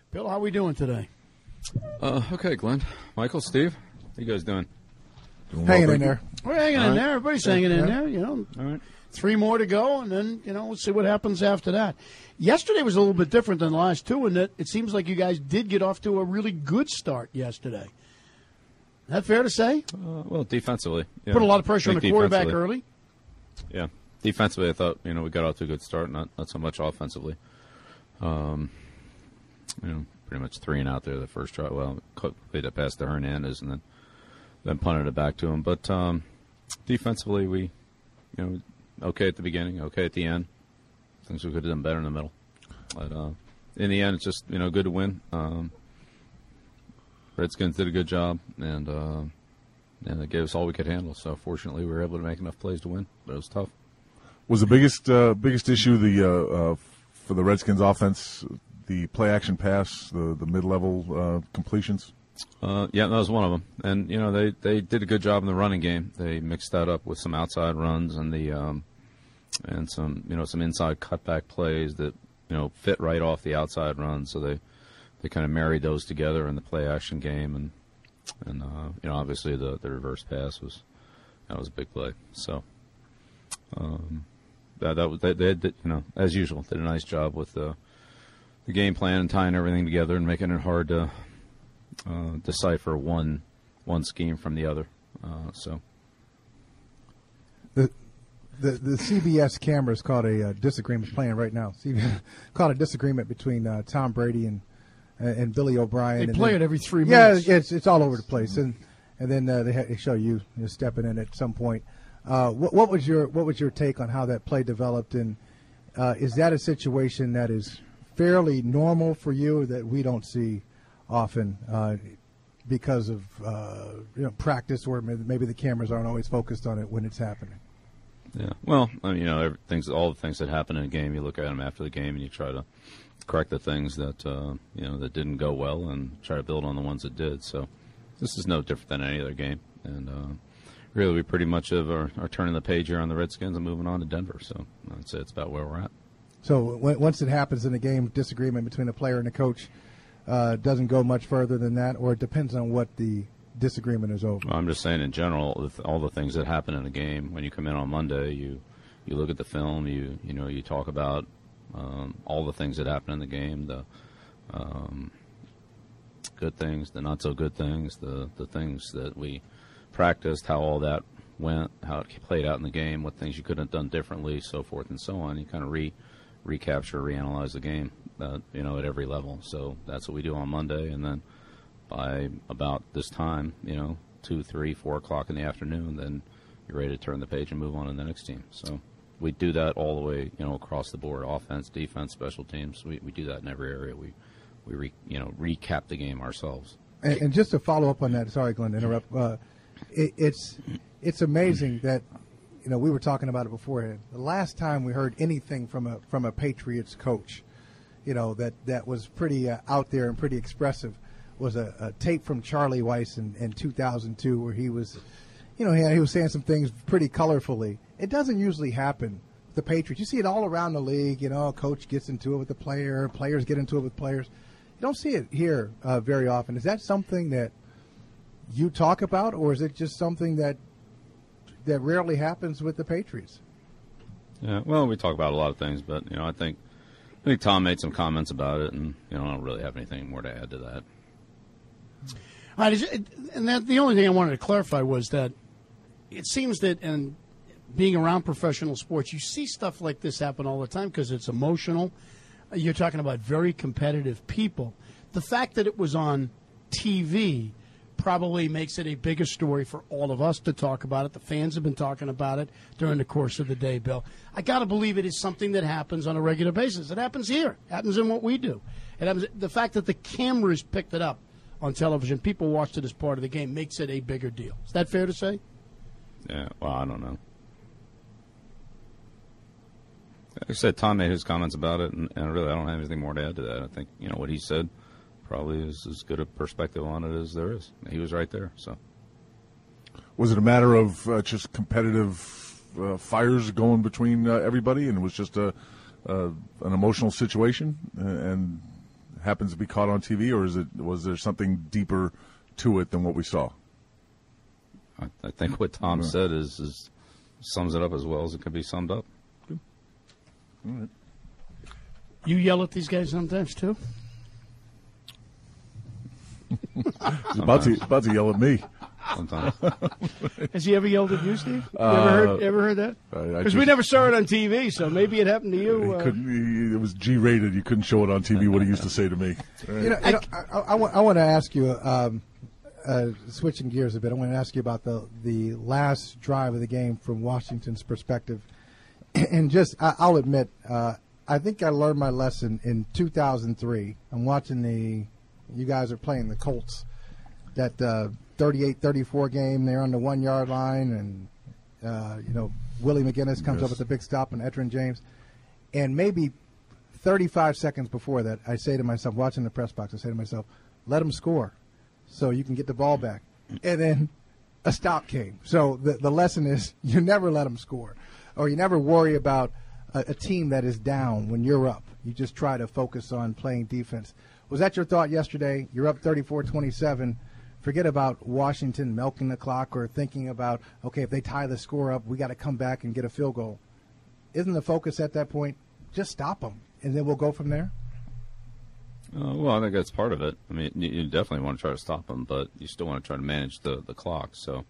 Bill, how are we doing today? Okay, Glenn. Michael, Steve, how you guys doing? Hanging in there. We're hanging in there. Everybody's hanging in there, All right. 3 more to go, and then, we'll see what happens after that. Yesterday was a little bit different than the last two in that it seems like you guys did get off to a really good start yesterday. Is that fair to say? Well, defensively. Yeah. Put a lot of pressure on the quarterback defensively. early. Yeah. Defensively, I thought, we got off to a good start, not so much offensively. Pretty much 3 and out there the first try. Well, played it past to Hernandez and then punted it back to him. But defensively, we, okay at the beginning, okay at the end. Things we could have done better in the middle. But in the end, it's just, good to win. Redskins did a good job, and it gave us all we could handle. So fortunately, we were able to make enough plays to win, but it was tough. Was the biggest issue for the Redskins offense the play action pass, the mid-level completions? Yeah, that was one of them. And they did a good job in the running game. They mixed that up with some outside runs and and some inside cutback plays that fit right off the outside runs. So they kind of married those together in the play action game, and obviously the reverse pass was a big play. So they did, as usual, did a nice job with the game plan and tying everything together and making it hard to decipher one scheme from the other. The CBS cameras caught a disagreement playing right now. CBS caught a disagreement between Tom Brady and Billy O'Brien. They play it every 3 minutes. Yeah, it's all over the place, and then they show you stepping in at some point. What was your take on how that play developed, and is that a situation that is fairly normal for you that we don't see often because of practice, or maybe the cameras aren't always focused on it when it's happening? Yeah, well, all the things that happen in a game, you look at them after the game and you try to correct the things that that didn't go well and try to build on the ones that did. So this is no different than any other game, and really we pretty much are turning the page here on the Redskins and moving on to Denver. So I'd say it's about where we're at. So once it happens in a game, disagreement between a player and a coach doesn't go much further than that, or it depends on what the disagreement is over? Well, I'm just saying in general, all the things that happen in a game, when you come in on Monday, you look at the film, you talk about all the things that happen in the game, the good things, the not so good things, the things that we practiced, how all that went, how it played out in the game, what things you could have done differently, so forth and so on. You kind of recapture, reanalyze the game, at every level. So that's what we do on Monday, and then by about this time, 2, 3, 4 o'clock in the afternoon, then you're ready to turn the page and move on to the next team. So we do that all the way, across the board, offense, defense, special teams. We do that in every area. We recap the game ourselves. And just to follow up on that, sorry, Glenn, to interrupt. It's amazing that we were talking about it beforehand. The last time we heard anything from a Patriots coach, that was pretty out there and pretty expressive, was a tape from Charlie Weiss in 2002 where he was, he was saying some things pretty colorfully. It doesn't usually happen with the Patriots. You see it all around the league. A coach gets into it with the player, players get into it with players. You don't see it here very often. Is that something that you talk about, or is it just something that rarely happens with the Patriots? Yeah, well, we talk about a lot of things, but I think Tom made some comments about it, and I don't really have anything more to add to that. All right, and the only thing I wanted to clarify was that it seems that, and being around professional sports, you see stuff like this happen all the time because it's emotional. You're talking about very competitive people. The fact that it was on TV probably makes it a bigger story for all of us to talk about it. The fans have been talking about it during the course of the day, Bill. I got to believe it is something that happens on a regular basis. It happens here. It happens in what we do. It happens. The fact that the cameras picked it up on television, people watched it as part of the game, makes it a bigger deal. Is that fair to say? Yeah, well, I don't know. Like I said, Tom made his comments about it, and really I don't have anything more to add to that. I think, what he said probably is as good a perspective on it as there is. He was right there. So, was it a matter of just competitive fires going between everybody, and it was just an emotional situation, and happens to be caught on TV, or was there something deeper to it than what we saw? I think what Tom said is sums it up as well as it could be summed up. All right. You yell at these guys sometimes too? He's about to yell at me. Sometimes. Has he ever yelled at you, Steve? You ever heard that? Because we just- never saw it on TV, so maybe it happened to you. It was G-rated. You couldn't show it on TV. What he used to say to me. I want to ask you, switching gears a bit. I want to ask you about the last drive of the game from Washington's perspective, and I'll admit, I think I learned my lesson in 2003. I'm watching you guys are playing the Colts, that 38-34 game. They're on the 1 yard line, and Willie McGinnis comes up with a big stop on Edgerrin James, and maybe 35 seconds before that, I say to myself, watching the press box, I say to myself, let them score so you can get the ball back. And then a stop came. So the lesson is you never let them score, or you never worry about a team that is down when you're up. You just try to focus on playing defense. Was that your thought yesterday? You're up 34-27. Forget about Washington milking the clock or thinking about, okay, if they tie the score up, we got to come back and get a field goal. Isn't the focus at that point just stop them, and then we'll go from there? Well, I think that's part of it. I mean, you definitely want to try to stop them, but you still want to try to manage the clock. So,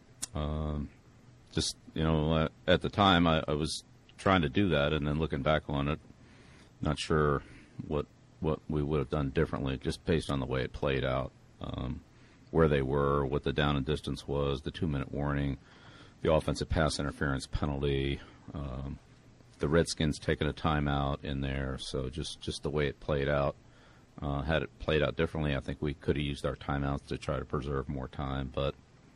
at the time, I was trying to do that, and then looking back on it, not sure what we would have done differently, just based on the way it played out, where they were, what the down and distance was, the 2-minute warning, the offensive pass interference penalty, the Redskins taking a timeout in there. So just the way it played out. Had it played out differently, I think we could have used our timeouts to try to preserve more time. But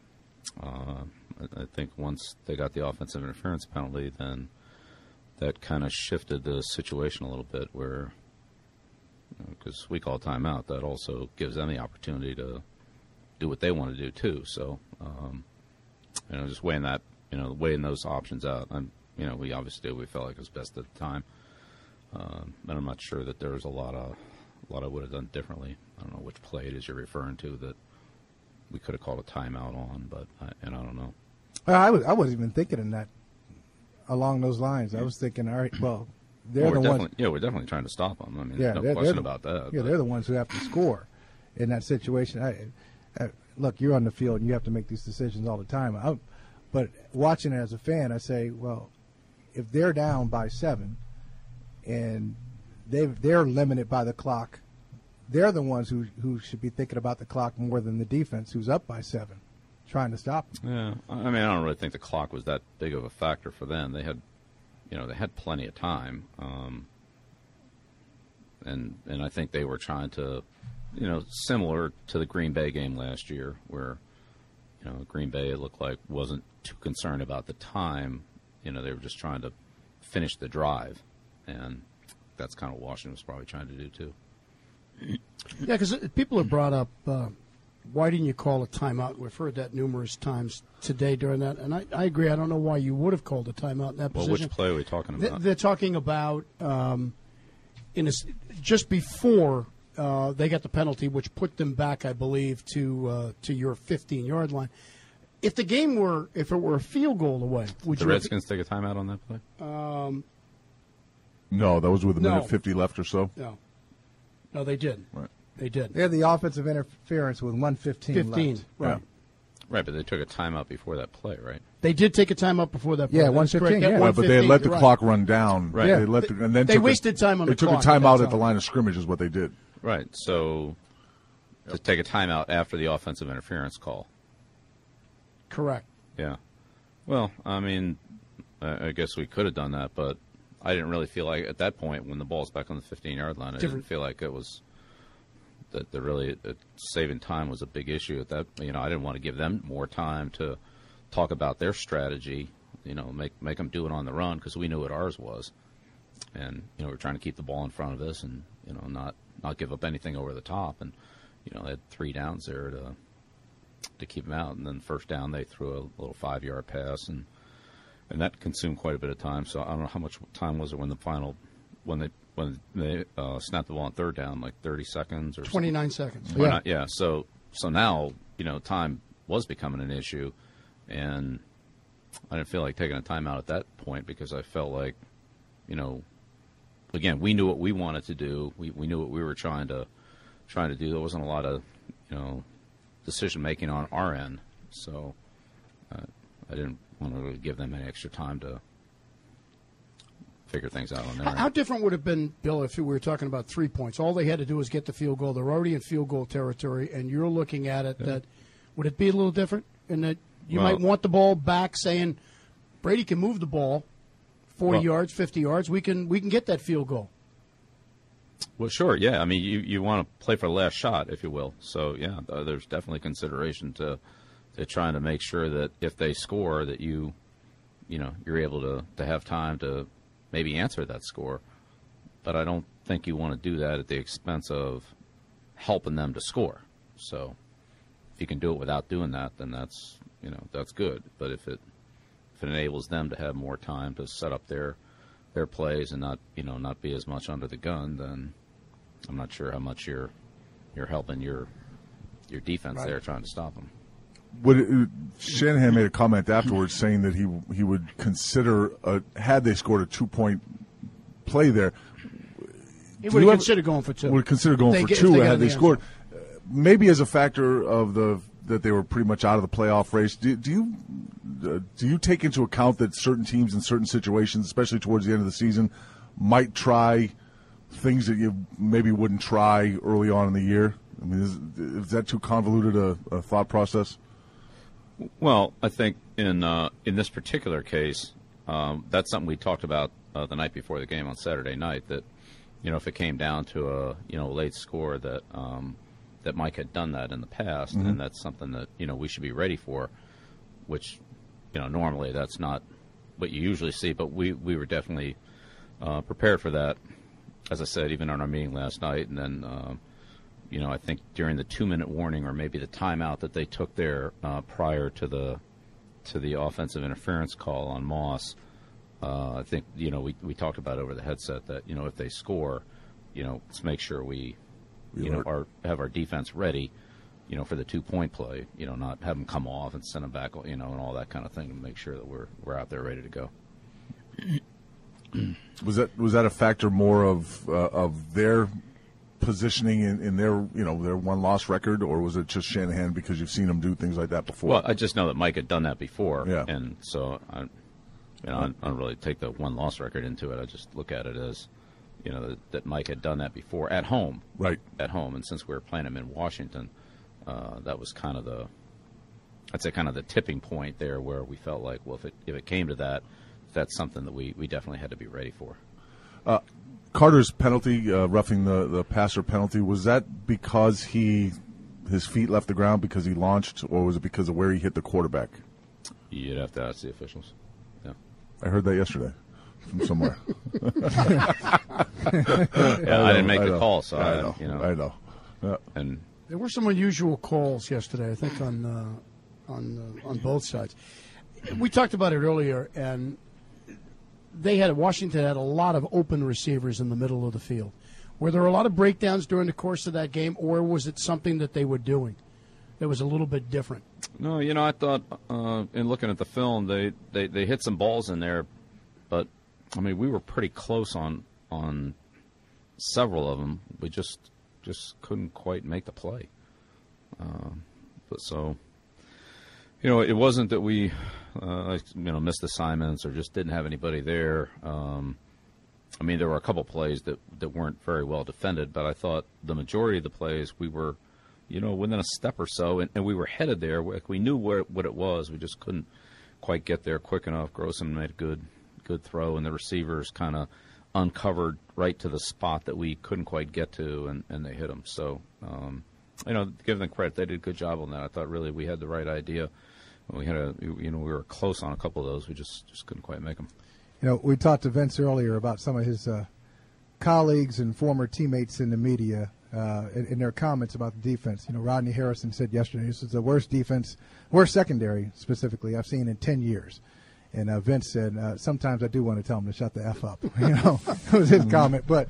I think once they got the offensive interference penalty, then that kind of shifted the situation a little bit, where, because we call timeout, that also gives them the opportunity to do what they want to do too. So, just weighing that, weighing those options out. We obviously did what we felt like was best at the time. And I'm not sure that there was a lot I would have done differently. I don't know which play it is you're referring to that we could have called a timeout on, but I don't know. I wasn't even thinking in that along those lines. I was thinking, all right, well, they're the ones. Yeah, we're definitely trying to stop them. I mean, there's no question about that. Yeah, they're the ones who have to score in that situation. Look, you're on the field and you have to make these decisions all the time. But watching it as a fan, I say, well, if they're down by 7 and they're limited by the clock, they're the ones who should be thinking about the clock more than the defense, who's up by 7, trying to stop them. Yeah, I mean, I don't really think the clock was that big of a factor for them. They had, they had plenty of time, and I think they were trying to, similar to the Green Bay game last year, where, Green Bay, it looked like, wasn't too concerned about the time. They were just trying to finish the drive, and that's kind of what Washington was probably trying to do too. Yeah, because people have brought up, why didn't you call a timeout? We've heard that numerous times today during that, and I agree. I don't know why you would have called a timeout in that position. Well, which play are we talking about? They're talking about just before they got the penalty, which put them back, I believe, to your 15-yard line. If it were a field goal away, would the Redskins take a timeout on that play? No, that was with a minute 50 left or so. No, they did. Right. They did. They had the offensive interference with 1:15 left. Right. Yeah. Right, but they took a timeout before that play, right? They did take a timeout before that play. Yeah, That's 1:15, correct. At yeah. Right, but they had 1:15, let the you're clock run down. Right. They Yeah. let the, and then They wasted time on the They clock took a at timeout that at the time. line of scrimmage is what they did. Right, so to take a timeout after the offensive interference call. Correct. Yeah. Well, I mean, I guess we could have done that, but I didn't really feel like at that point when the ball's back on the 15-yard line, I didn't feel like it was that saving time was a big issue at that. I didn't want to give them more time to talk about their strategy, make them do it on the run, because we knew what ours was. And, we're trying to keep the ball in front of us and, not give up anything over the top. And, they had 3 downs there to keep them out. And then first down, they threw a little 5-yard pass, and that consumed quite a bit of time. So I don't know how much time was it when when they snapped the ball on third down, like 30 seconds or 29 seconds. something. Yeah. So now, time was becoming an issue, and I didn't feel like taking a timeout at that point because I felt like, again, we knew what we wanted to do. We knew what we were trying to do. There wasn't a lot of, decision making on our end. So I didn't want to really give them any extra time to figure things out on their end. How different would it have been, Bill, if we were talking about 3 points? All they had to do was get the field goal. They're already in field goal territory, and you're looking at it that would it be a little different in that you might want the ball back, saying Brady can move the ball 40 yards, 50 yards. We can get that field goal. Well, sure, yeah. I mean, you want to play for the last shot, if you will. So, yeah, there's definitely consideration to trying to make sure that if they score, that you're able to have time to maybe answer that score. But I don't think you want to do that at the expense of helping them to score. So, if you can do it without doing that, then that's good. But if it enables them to have more time to set up their plays and not be as much under the gun, then I'm not sure how much you're helping your defense there trying to stop them. Shanahan made a comment afterwards saying that he would consider had they scored a 2-point play there. He would consider going for two. Would consider going for two had they scored. Maybe as a factor of that they were pretty much out of the playoff race. Do you take into account that certain teams in certain situations, especially towards the end of the season, might try things that you maybe wouldn't try early on in the year? I mean, is that too convoluted a thought process? Well, I think in this particular case, that's something we talked about the night before the game on Saturday night. That if it came down to a late score, that Mike had done that in the past, and that's something that we should be ready for. Which normally that's not what you usually see, but we were definitely prepared for that. As I said, even on our meeting last night, and then I think during the 2-minute warning or maybe the timeout that they took there prior to the offensive interference call on Moss, I think we talked about over the headset that if they score, let's make sure we have our defense ready, for the 2-point play, not have them come off and send them back, and all that kind of thing to make sure that we're out there ready to go. Was that a factor more of their positioning in their their 1-loss record, or was it just Shanahan because you've seen him do things like that before? Well, I just know that Mike had done that before, yeah. And so I don't really take the 1-loss record into it. I just look at it as that Mike had done that before at home, right? At home, and since we were playing him in Washington, that was kind of the tipping point there where we felt like, well, if it came to that, that's something that we definitely had to be ready for. Carter's penalty, roughing the passer penalty, was that because his feet left the ground because he launched, or was it because of where he hit the quarterback? You'd have to ask the officials. Yeah, I heard that yesterday from somewhere. I didn't make the call, so I know. Yeah. And there were some unusual calls yesterday, I think, on both sides. We talked about it earlier, and Washington had a lot of open receivers in the middle of the field. Were there a lot of breakdowns during the course of that game, or was it something that they were doing that was a little bit different? No, I thought in looking at the film, they hit some balls in there, but I mean we were pretty close on several of them. We just couldn't quite make the play. It wasn't that we missed assignments or just didn't have anybody there. I mean, there were a couple plays that weren't very well defended, but I thought the majority of the plays we were, within a step or so, and we were headed there. We knew what it was. We just couldn't quite get there quick enough. Grossman made a good throw, and the receivers kind of uncovered right to the spot that we couldn't quite get to, and they hit them. So, give them credit. They did a good job on that. I thought really we had the right idea. We had we were close on a couple of those. We just couldn't quite make them. We talked to Vince earlier about some of his colleagues and former teammates in the media in their comments about the defense. Rodney Harrison said yesterday this is the worst defense, worst secondary specifically I've seen in 10 years. And Vince said, sometimes I do want to tell him to shut the F up. It was his comment. But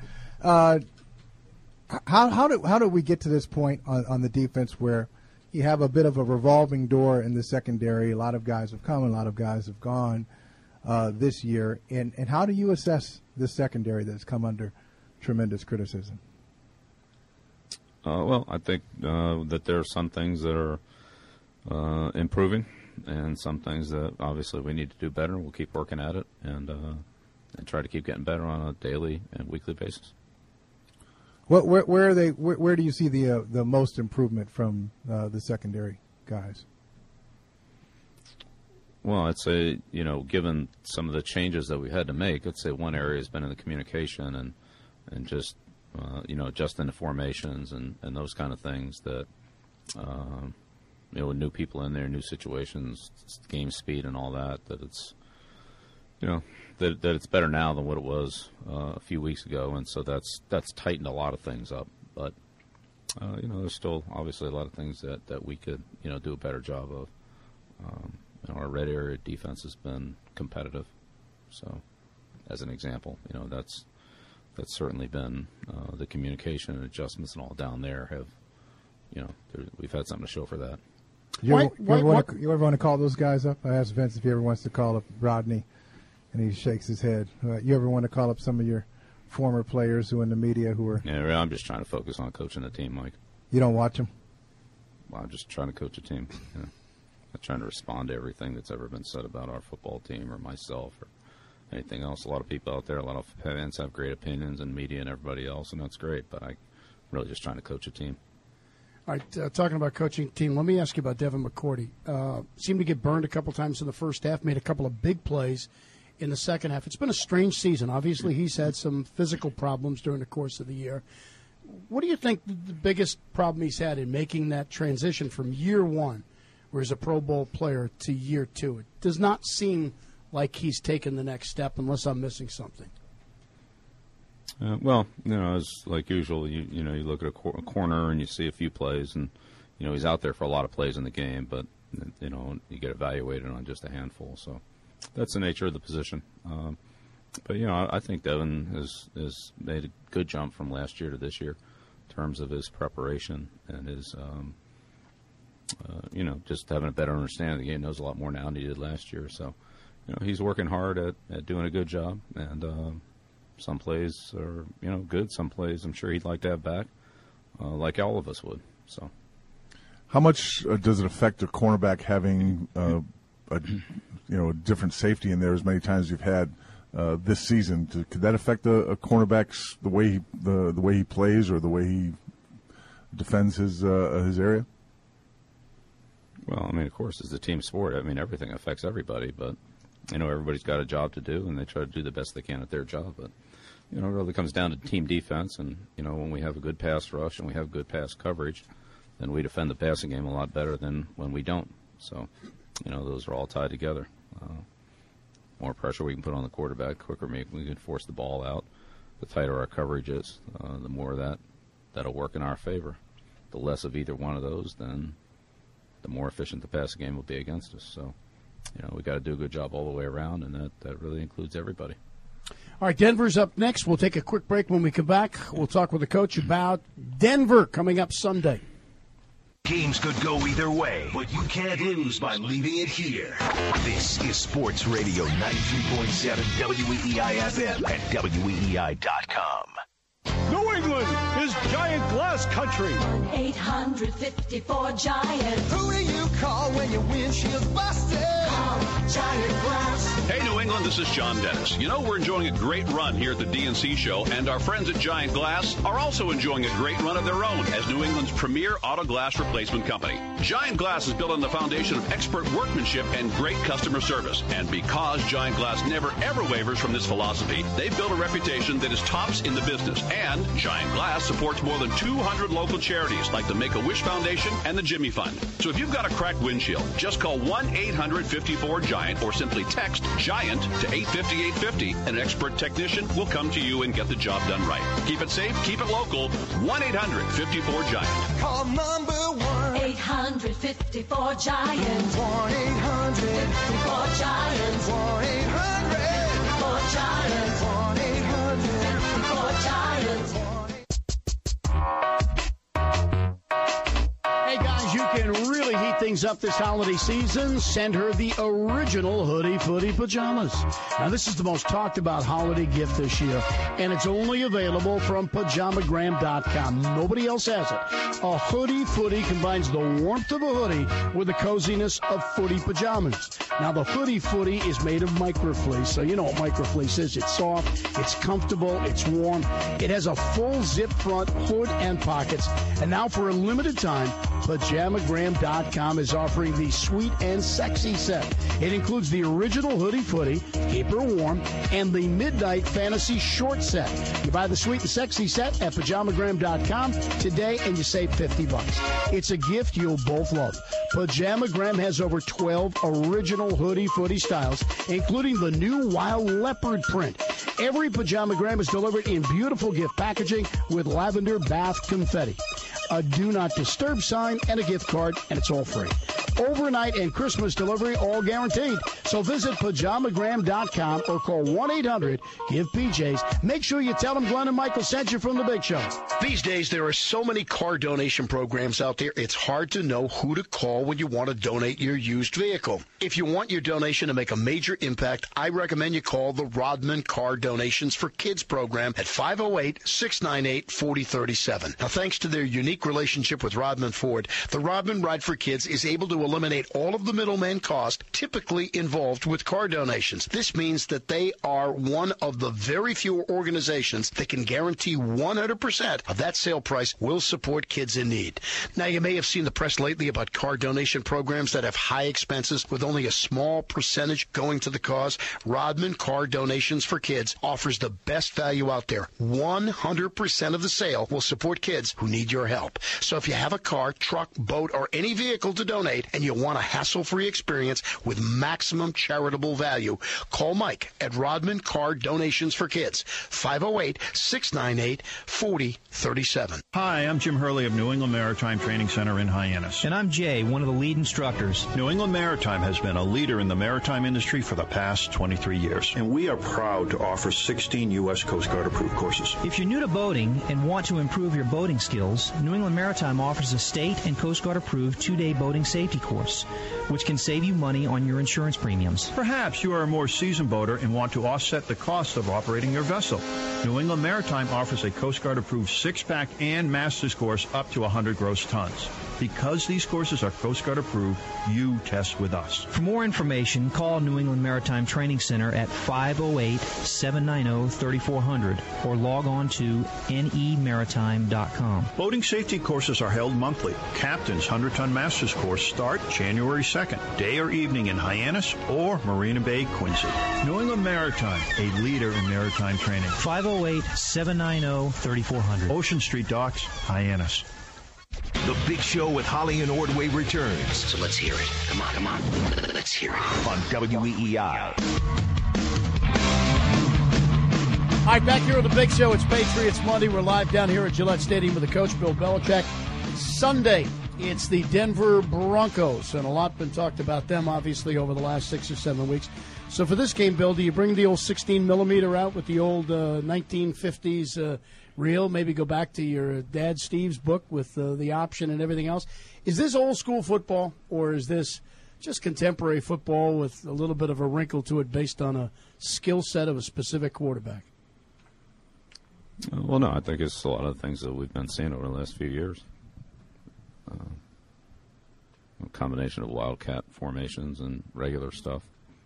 how do we get to this point on the defense where you have a bit of a revolving door in the secondary? A lot of guys have come, a lot of guys have gone this year. And how do you assess this secondary that's come under tremendous criticism? Well, I think that there are some things that are improving, and some things that obviously we need to do better. We'll keep working at it and try to keep getting better on a daily and weekly basis. Where are they? Where do you see the most improvement from the secondary guys? Well, I'd say, given some of the changes that we had to make, I'd say one area has been in the communication and just adjusting the formations and those kind of things that, with new people in there, new situations, game speed and all that it's, that it's better now than what it was a few weeks ago. And so that's tightened a lot of things up. But, there's still obviously a lot of things that we could, do a better job of. Our red area defense has been competitive. So, as an example, that's certainly been the communication and adjustments and all down there have, we've had something to show for that. You ever want to call those guys up? I asked Vince if he ever wants to call up Rodney, and he shakes his head. You ever want to call up some of your former players who are in the media who are? Yeah, I'm just trying to focus on coaching the team, Mike. You don't watch them? Well, I'm just trying to coach a team. I'm not trying to respond to everything that's ever been said about our football team or myself or anything else. A lot of people out there, a lot of fans have great opinions and media and everybody else, and that's great, but I'm really just trying to coach a team. All right, talking about coaching team, let me ask you about Devin McCourty. Seemed to get burned a couple times in the first half, made a couple of big plays in the second half. It's been a strange season. Obviously, he's had some physical problems during the course of the year. What do you think the biggest problem he's had in making that transition from year one, where he's a Pro Bowl player, to year two? It does not seem like he's taken the next step, unless I'm missing something. Well, as like usual, you look at a corner and you see a few plays, and he's out there for a lot of plays in the game, but you get evaluated on just a handful. So that's the nature of the position. But I think Devin has made a good jump from last year to this year in terms of his preparation and his just having a better understanding of the game. Knows a lot more now than he did last year. So he's working hard at doing a good job, and some plays are good. Some plays I'm sure he'd like to have back, like all of us would. So, how much does it affect a cornerback having a different safety in there as many times as you've had this season? Could that affect a cornerback's the way he plays or the way he defends his area? Well, I mean, of course, it's a team sport. I mean, everything affects everybody, but everybody's got a job to do, and they try to do the best they can at their job. But it really comes down to team defense, and when we have a good pass rush and we have good pass coverage, then we defend the passing game a lot better than when we don't. So, those are all tied together. More pressure we can put on the quarterback, quicker we can force the ball out. The tighter our coverage is, the more that'll work in our favor. The less of either one of those, then the more efficient the passing game will be against us. So, we got to do a good job all the way around, and that really includes everybody. All right, Denver's up next. We'll take a quick break. When we come back, we'll talk with the coach about Denver coming up Sunday. Games could go either way, but you can't lose by leaving it here. This is Sports Radio 93.7 WEEI FM and WEEI.com. New England is Giant Glass Country. 854 Giant. Who do you call when your windshield's busted? Call Giant Glass. Hey, New England, this is John Dennis. We're enjoying a great run here at the DNC show, and our friends at Giant Glass are also enjoying a great run of their own as New England's premier auto glass replacement company. Giant Glass is built on the foundation of expert workmanship and great customer service. And because Giant Glass never, ever wavers from this philosophy, they've built a reputation that is tops in the business. And Giant Glass supports more than 200 local charities like the Make-A-Wish Foundation and the Jimmy Fund. So if you've got a cracked windshield, just call 1-800-54-GIANT or simply text GIANT to 850-850, and an expert technician will come to you and get the job done right. Keep it safe, keep it local. 1-800-54-GIANT. Call number one. 1-800-54-GIANT. 1-800-54-GIANT. 1-800-54-GIANT. 1-800-54-GIANT. Hey guys, you can really heat things up this holiday season. Send her the original Hoodie Footy pajamas. Now, this is the most talked about holiday gift this year, and it's only available from pajamagram.com. Nobody else has it. A Hoodie Footy combines the warmth of a hoodie with the coziness of footy pajamas. Now, the Hoodie Footy is made of microfleece, so you know what microfleece is. It's soft, it's comfortable, it's warm. It has a full zip front, hood, and pockets. And now, for a limited time, Pajamagram.com is offering the Sweet and Sexy set. It includes the original Hoodie Footy, Keep Her Warm, and the Midnight Fantasy Short set. You buy the Sweet and Sexy set at Pajamagram.com today and you save $50. It's a gift you'll both love. Pajamagram has over 12 original Hoodie Footy styles, including the new Wild Leopard print. Every Pajamagram is delivered in beautiful gift packaging with lavender bath confetti, a Do Not Disturb sign, and a gift card, and it's all free. Overnight and Christmas delivery, all guaranteed. So visit Pajamagram.com or call 1-800-GIVE-PJs. Make sure you tell them Glenn and Michael sent you from the Big Show. These days, there are so many car donation programs out there, it's hard to know who to call when you want to donate your used vehicle. If you want your donation to make a major impact, I recommend you call the Rodman Car Donations for Kids program at 508-698-4037. Now, thanks to their unique relationship with Rodman Ford, the Rodman Ride for Kids is able to eliminate all of the middleman cost typically involved with car donations. This means that they are one of the very few organizations that can guarantee 100% of that sale price will support kids in need. Now, you may have seen the press lately about car donation programs that have high expenses with only a small percentage going to the cause. Rodman Car Donations for Kids offers the best value out there. 100% of the sale will support kids who need your help. So if you have a car, truck, boat, or any vehicle to donate, and you want a hassle-free experience with maximum charitable value, call Mike at Rodman Car Donations for Kids, 508-698-4037. Hi, I'm Jim Hurley of New England Maritime Training Center in Hyannis. And I'm Jay, one of the lead instructors. New England Maritime has been a leader in the maritime industry for the past 23 years. And we are proud to offer 16 U.S. Coast Guard approved courses. If you're new to boating and want to improve your boating skills, New England Maritime offers a state and Coast Guard approved 2-day boating safety course, which can save you money on your insurance premiums. Perhaps you are a more seasoned boater and want to offset the cost of operating your vessel. New England Maritime offers a Coast Guard approved 6-pack and master's course up to 100 gross tons. Because these courses are Coast Guard approved, you test with us. For more information, call New England Maritime Training Center at 508-790-3400 or log on to nemaritime.com. Boating safety courses are held monthly. Captain's 100-ton Masters course start January 2nd, day or evening in Hyannis or Marina Bay, Quincy. New England Maritime, a leader in maritime training. 508-790-3400. Ocean Street Docks, Hyannis. The Big Show with Holly and Ordway returns. So let's hear it. Come on. Let's hear it. On WEEI. All right, back here on the Big Show. It's Patriots Monday. We're live down here at Gillette Stadium with the coach, Bill Belichick. Sunday, it's the Denver Broncos, and a lot been talked about them, obviously, over the last 6 or 7 weeks. So for this game, Bill, do you bring the old 16-millimeter out with the old 1950s reel? Maybe go back to your dad Steve's book with the option and everything else. Is this old-school football, or is this just contemporary football with a little bit of a wrinkle to it based on a skill set of a specific quarterback? Well, no, I think it's a lot of the things that we've been seeing over the last few years. A combination of wildcat formations and regular stuff.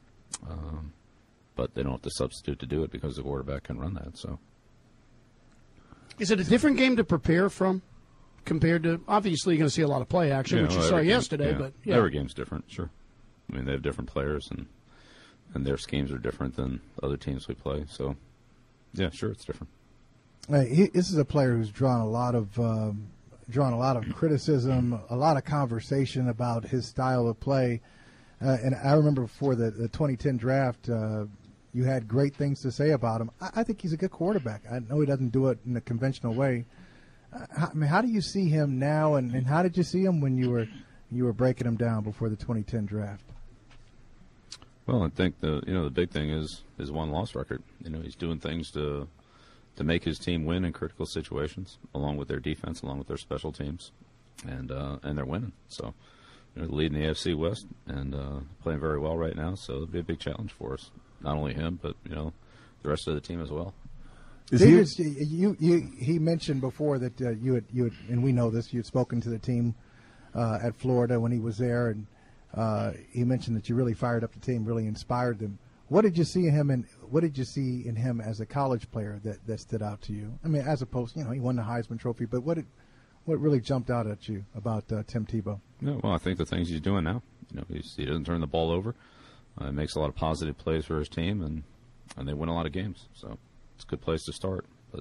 But they don't have to substitute to do it because the quarterback can run that. So, is it a different game to prepare from compared to, obviously you're going to see a lot of play action, which you saw yesterday. But every game's different, sure. I mean, they have different players, and their schemes are different than other teams we play. So, yeah, sure, it's different. This is a player who's drawn a lot of criticism, a lot of conversation about his style of play. And I remember before the 2010 draft, you had great things to say about him. I think he's a good quarterback. I know he doesn't do it in a conventional way, how do you see him now, and how did you see him when you were breaking him down before the 2010 draft? Well, I think the big thing is his 1-loss record. He's doing things to make his team win in critical situations, along with their defense, along with their special teams, and they're winning. So, leading the AFC West and playing very well right now. So it'll be a big challenge for us. Not only him, but the rest of the team as well. He mentioned before that you had, and we know this, you had spoken to the team at Florida when he was there, and he mentioned that you really fired up the team, really inspired them. What did you see in him, and what did you see in him as a college player that stood out to you? I mean, as opposed, he won the Heisman Trophy, but what really jumped out at you about Tim Tebow? Yeah, well, I think the things he's doing now. He doesn't turn the ball over. He makes a lot of positive plays for his team, and they win a lot of games. So it's a good place to start. But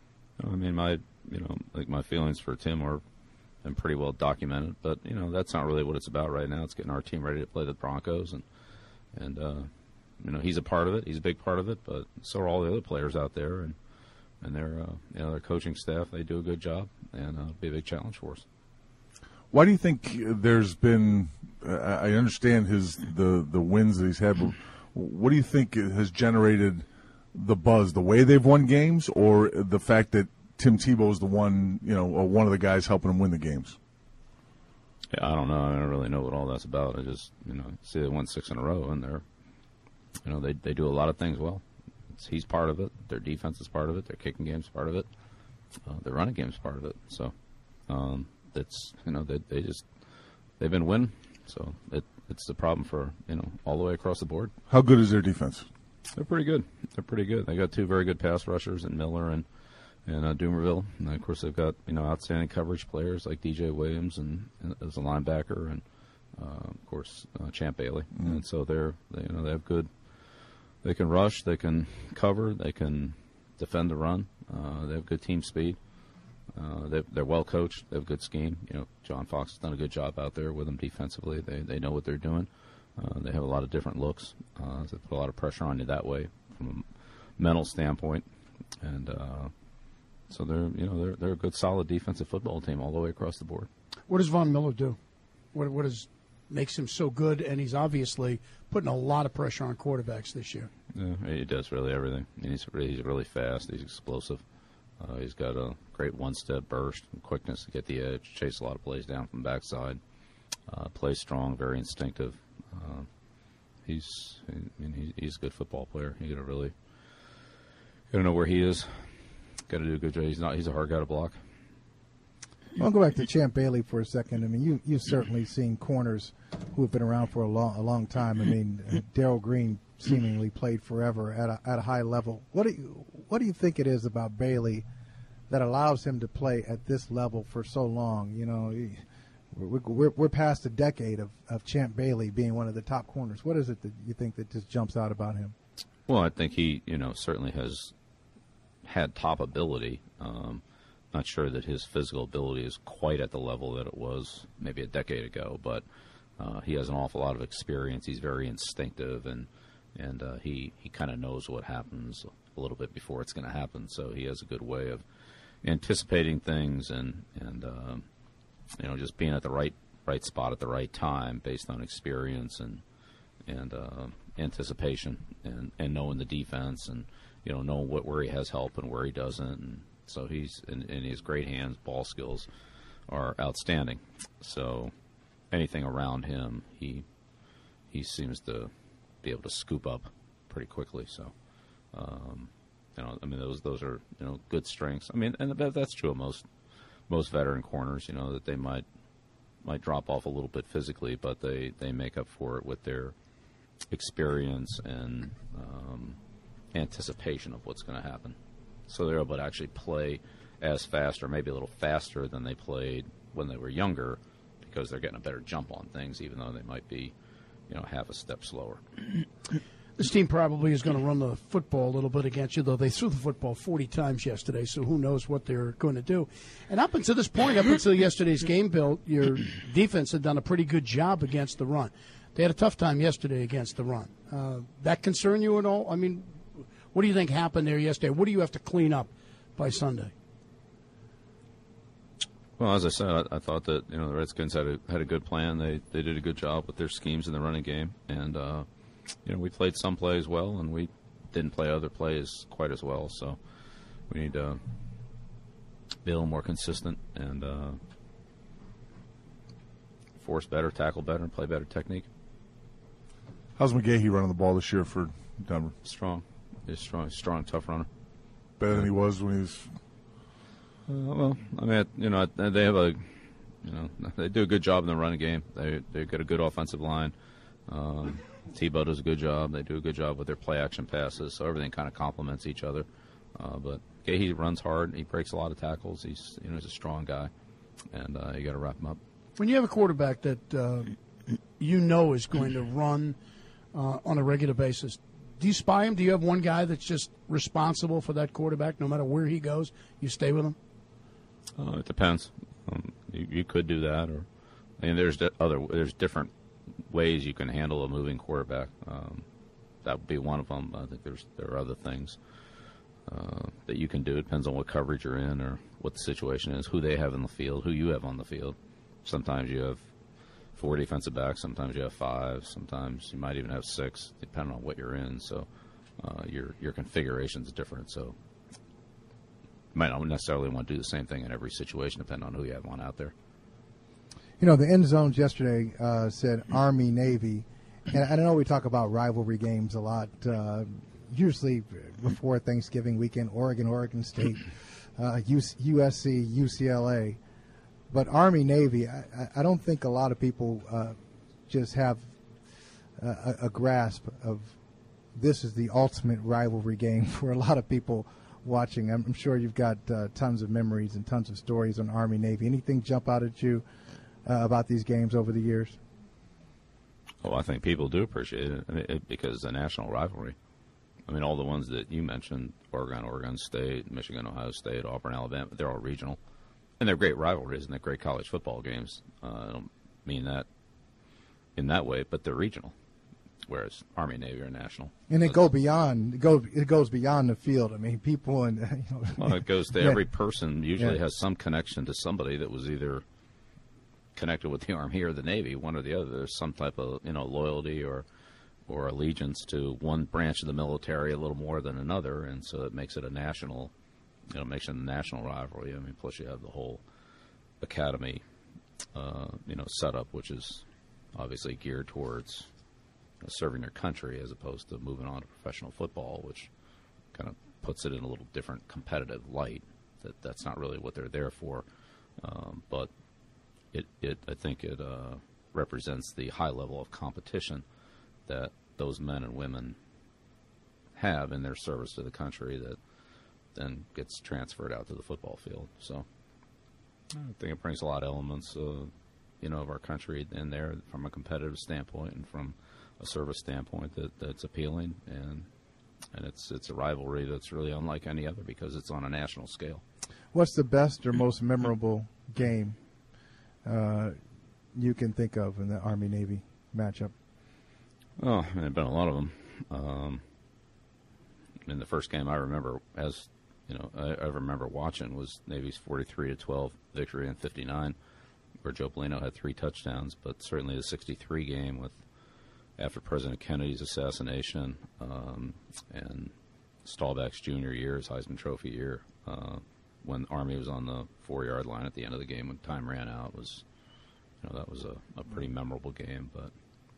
my feelings for Tim are pretty well documented. But that's not really what it's about right now. It's getting our team ready to play the Broncos, and he's a part of it. He's a big part of it. But so are all the other players out there, and their coaching staff. They do a good job, and it'll be a big challenge for us. Why do you think there's been? I understand the wins that he's had. But what do you think has generated the buzz? The way they've won games, or the fact that Tim Tebow is the one, or one of the guys helping him win the games? Yeah, I don't know. I don't really know what all that's about. I just see they won 6 in a row, and they're they do a lot of things well. He's part of it. Their defense is part of it. Their kicking game's part of it. Their running game's part of it. So that's they've been winning. So it's the problem for all the way across the board. How good is their defense? They're pretty good. They got 2 very good pass rushers in Miller and Doomerville, and of course they've got outstanding coverage players like DJ Williams and as a linebacker, and of course Champ Bailey. Mm-hmm. And so they have good. They can rush, they can cover, they can defend the run. They have good team speed. They're well coached. They have a good scheme. John Fox has done a good job out there with them defensively. They know what they're doing. They have a lot of different looks. They put a lot of pressure on you that way from a mental standpoint, and so they're a good, solid defensive football team all the way across the board. What does Von Miller do? What makes him so good? And he's obviously putting a lot of pressure on quarterbacks this year. Yeah, he does really everything. He's really fast. He's explosive. He's got a great one-step burst and quickness to get the edge, chase a lot of plays down from the backside, plays strong, very instinctive. He's a good football player. You gotta know where he is. Got to do a good job. He's a hard guy to block. I'll go back to Champ Bailey for a second. I mean, you've certainly seen corners who have been around for a long time. I mean, Darrell Green seemingly played forever at a high level. What do you think it is about Bailey that allows him to play at this level for so long? We're past a decade of Champ Bailey being one of the top corners. What is it that you think that just jumps out about him? Well, I think he certainly has had top ability. Not sure that his physical ability is quite at the level that it was maybe a decade ago, but he has an awful lot of experience. He's very instinctive, and he kind of knows what happens a little bit before it's going to happen. So he has a good way of anticipating things and just being at the right spot at the right time based on experience and anticipation and knowing the defense and knowing where he has help and where he doesn't. And so he's in his great hands. Ball skills are outstanding. So anything around him, he seems to be able to scoop up pretty quickly. So those are good strengths. I mean, and that's true of most veteran corners. That they might drop off a little bit physically, but they make up for it with their experience and anticipation of what's going to happen. So they're able to actually play as fast or maybe a little faster than they played when they were younger because they're getting a better jump on things, even though they might be, half a step slower. This team probably is going to run the football a little bit against you, though they threw the football 40 times yesterday, so who knows what they're going to do. And up until this point, up until yesterday's game, Bill, your defense had done a pretty good job against the run. They had a tough time yesterday against the run. That concern you at all? I mean, what do you think happened there yesterday? What do you have to clean up by Sunday? Well, as I said, I thought that the Redskins had a good plan. They did a good job with their schemes in the running game, and we played some plays well, and we didn't play other plays quite as well. So we need to be a little more consistent and force better, tackle better, and play better technique. How's McGahee running the ball this year for Denver? Strong. He's strong, tough runner. Better than he was when he was. They have they do a good job in the running game. They get a good offensive line. Tebow does a good job. They do a good job with their play action passes. So everything kind of complements each other. But he runs hard. He breaks a lot of tackles. He's a strong guy, and you got to wrap him up. When you have a quarterback that is going to run on a regular basis, do you spy him? Do you have one guy that's just responsible for that quarterback no matter where he goes? You stay with him? It depends. You could do that, there's different ways you can handle a moving quarterback. That would be one of them. I think there are other things that you can do. It depends on what coverage you're in or what the situation is, who they have in the field, who you have on the field. Sometimes you have 4 defensive backs. Sometimes you have 5. Sometimes you might even have 6, depending on what you're in. So your configuration is different. So you might not necessarily want to do the same thing in every situation, depending on who you have on out there. The end zones yesterday said Army-Navy. And I know we talk about rivalry games a lot, usually before Thanksgiving weekend, Oregon State, USC, UCLA. But Army-Navy, I don't think a lot of people just have a grasp of this is the ultimate rivalry game for a lot of people watching. I'm sure you've got tons of memories and tons of stories on Army-Navy. Anything jump out at you about these games over the years? Oh, I think people do appreciate it because it's a national rivalry. I mean, all the ones that you mentioned, Oregon State, Michigan, Ohio State, Auburn, Alabama, they're all regional. And they're great rivalries and they're great college football games. I don't mean that in that way, but they're regional, whereas Army and Navy are national. And it goes beyond the field. I mean, people and well, it goes to every person. Usually has some connection to somebody that was either connected with the Army or the Navy, one or the other. There's some type of loyalty or allegiance to one branch of the military a little more than another, and so it makes it a national. Makes it a national rivalry. I mean, plus you have the whole academy, setup, which is obviously geared towards serving their country as opposed to moving on to professional football, which kind of puts it in a little different competitive light. That's not really what they're there for, but I think it represents the high level of competition that those men and women have in their service to the country that then gets transferred out to the football field. So I think it brings a lot of elements, of our country in there from a competitive standpoint and from a service standpoint that's appealing, and it's a rivalry that's really unlike any other because it's on a national scale. What's the best or most memorable game you can think of in the Army-Navy matchup? Oh, there have been a lot of them. In the first game I remember I remember watching was Navy's 43-12 victory in '59, where Joe Bellino had 3 touchdowns. But certainly the '63 game after President Kennedy's assassination and Staubach's junior year, his Heisman Trophy year, when Army was on the 4-yard line at the end of the game when time ran out, was that was a pretty memorable game. But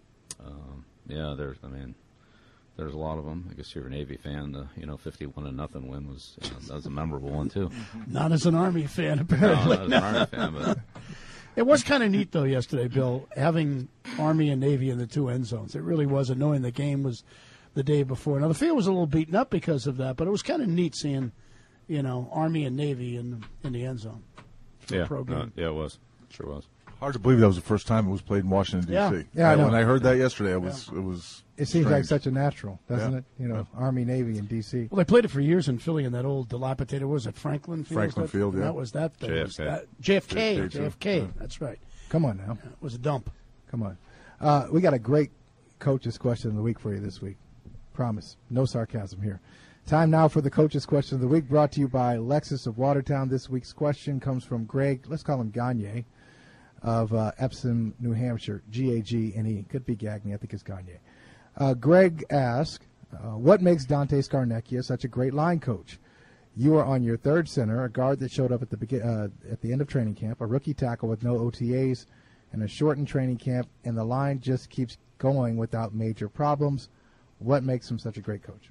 there's a lot of them. I guess you're a Navy fan. The 51-0 win was that was a memorable one too. Not as an Army fan, apparently. No, not as an Army fan, but it was kind of neat though yesterday, Bill, having Army and Navy in the 2 end zones. It really was, knowing the game was the day before. Now the field was a little beaten up because of that, but it was kind of neat seeing Army and Navy in the end zone. Yeah, it was. Sure was. Hard to believe that was the first time it was played in Washington, D.C. Yeah, I know. When I heard that yesterday, it was It seems like such a natural, doesn't it? Army, Navy, and D.C. Well, they played it for years in Philly in that old dilapidated, was it Franklin Field? Franklin Field, yeah. That was that thing. JFK. JFK, that's right. Come on now. It was a dump. Come on. We got a great coach's question of the week for you this week. Promise. No sarcasm here. Time now for the Coach's Question of the Week, brought to you by Lexus of Watertown. This week's question comes from Greg, let's call him Gagne, of Epsom, New Hampshire, G-A-G-N-E. Could be Gagne, I think it's Gagne. Greg asked, what makes Dante Scarnecchia such a great line coach? You are on your third center, a guard that showed up at the end of training camp, a rookie tackle with no OTAs, and a shortened training camp, and the line just keeps going without major problems. What makes him such a great coach?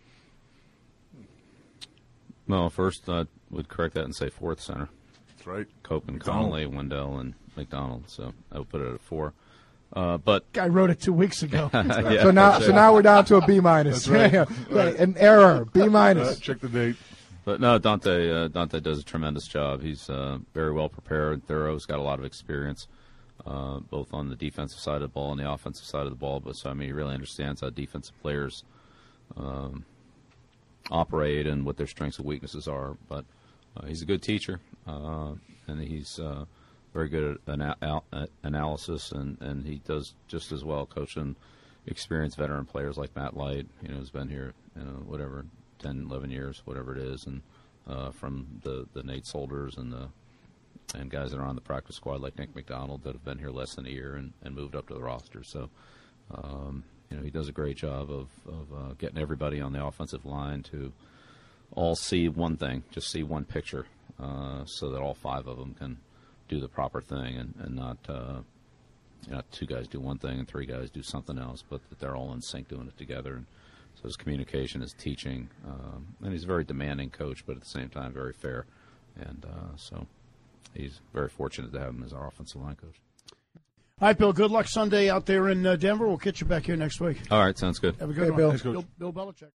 Well, first I would correct that and say fourth center. That's right. Copen, Connolly, Wendell, and McDonald. So I would put it at 4. But guy wrote it 2 weeks ago. Yeah, so now we're down to a B-. That's right. Right. An error, B-. Check the date. But no, Dante does a tremendous job. He's very well prepared, thorough. He's got a lot of experience, both on the defensive side of the ball and the offensive side of the ball. But so I mean, he really understands how defensive players operate and what their strengths and weaknesses are. But he's a good teacher, and he's very good at analysis, and he does just as well coaching experienced veteran players like Matt Light, who's been here, 10, 11 years, whatever it is, and from the Nate Solders and guys that are on the practice squad like Nick McDonald that have been here less than a year and moved up to the roster. So, he does a great job of getting everybody on the offensive line to all see one thing, just see one picture, so that all 5 of them can do the proper thing and not 2 guys do one thing and 3 guys do something else, but that they're all in sync doing it together. And so his communication, his teaching, and he's a very demanding coach, but at the same time very fair. And so he's very fortunate to have him as our offensive line coach. All right, Bill, good luck Sunday out there in Denver. We'll catch you back here next week. All right, sounds good. Have a good one. Bill. Thanks, Bill Belichick.